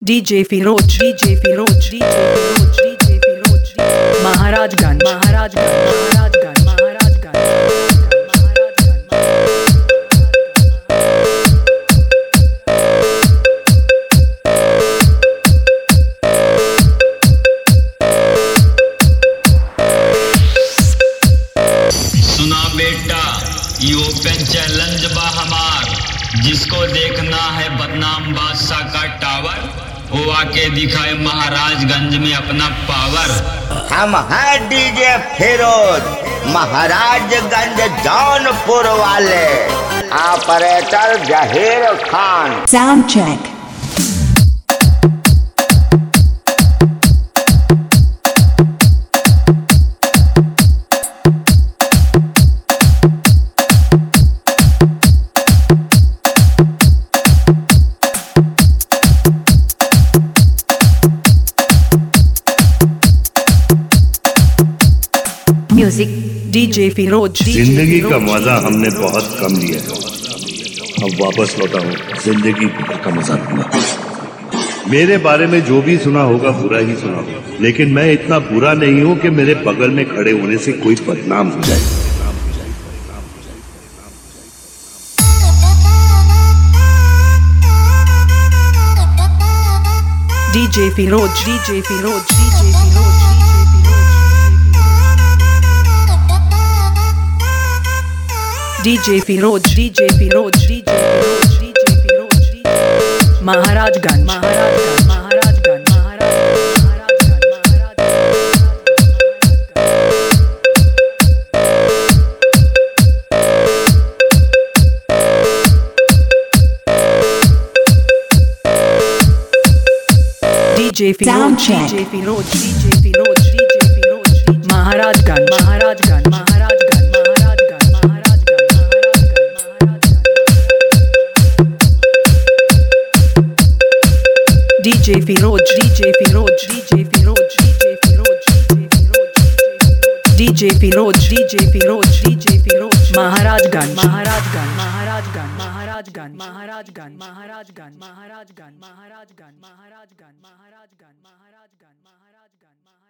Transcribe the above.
DJ Firoz, DJ Firoz, DJ Firoz, DJ Firoz, Maharajganj, Maharajganj, Maharajganj, Maharajganj. सुना बेटा, ये open challenge बा हमार। जिसको देखना है बदनाम बादशाह का टावर, वो आके दिखाए महाराजगंज में अपना पावर। हम हैं डीजे फिरोज, महाराजगंज जौनपुर वाले। Operator Zaheer Khan. Sound check. Music DJ Firoz, जिंदगी का मजा हमने बहुत कम लिया है। अब वापस लौटा हूँ जिंदगी का मजा लूंगा। मेरे बारे में जो भी सुना होगा बुरा ही सुना होगा, लेकिन मैं इतना बुरा नहीं हूँ कि मेरे बगल में खड़े होने से कोई बदनाम हो जाए। DJ Firoz, DJ Firoz, DJ Firoz. DJ Firoz, DJ Firoz, DJ Firoz, DJ Firoz, Maharajganj, Maharajganj, Maharajganj, Maharajganj, DJ Firoz, DJ Firoz, DJ Firoz, DJ Firoz, Maharajganj, Maharajganj, Maharajganj. DJ Firoz, DJ Firoz, DJ Firoz, DJ Firoz, DJ Firoz, DJ Firoz, DJ Firoz, Maharajganj, Maharajganj, Maharajganj, Maharajganj, Maharajganj, Maharajganj, Maharajganj, Maharajganj, Maharajganj, Maharajganj, Maharajganj, Maharajganj, Maharajganj.